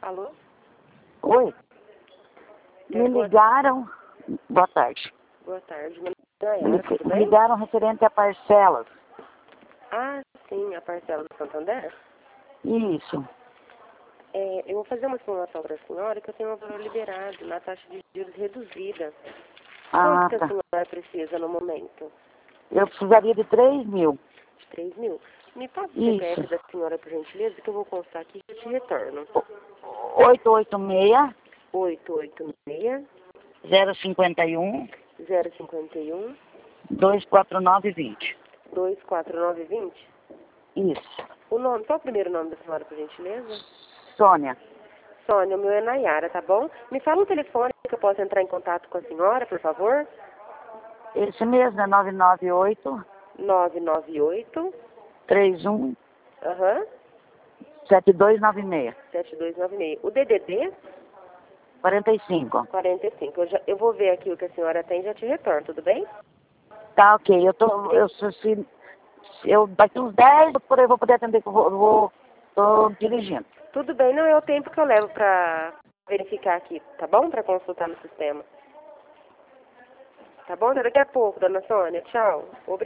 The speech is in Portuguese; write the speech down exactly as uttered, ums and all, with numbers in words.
Alô? Oi. É, Me boa- ligaram. Boa tarde. Boa tarde, meu Me nome é Nayara, tudo me bem? ligaram referente a parcelas. Ah, sim, a parcela do Santander. Isso. É, eu vou fazer uma simulação para a senhora que eu tenho um valor liberado na taxa de juros reduzida. Quanto Ah, que a tá. senhora precisa no momento? Eu precisaria de três mil. De três mil. Me passa o Isso. C P F da senhora, por gentileza, que eu vou constar aqui e eu te retorno. oito oito seis, oito oito seis, zero cinco um, zero cinco um, dois quatro nove dois zero. dois quatro nove dois zero. Isso. O nome, qual é o primeiro nome da senhora, por gentileza? Sônia. Sônia, o meu é Nayara, tá bom? Me fala um telefone que eu possa entrar em contato com a senhora, por favor. Esse mesmo é nove nove oito, nove nove oito, três um, aham, sete dois nove seis. sete dois nove seis. O D D D, quarenta e cinco. quarenta e cinco. Eu, já, eu vou ver aqui o que a senhora tem e já te retorno, tudo bem? Tá, ok. Eu tô. Eu sou se, eu daqui uns dez por aí eu vou poder atender que eu vou. eu vou tô dirigindo. Tudo bem, não é o tempo que eu levo pra verificar aqui, tá bom? Pra consultar no sistema. Tá bom? Até daqui a pouco, dona Sônia. Tchau. Obrigada.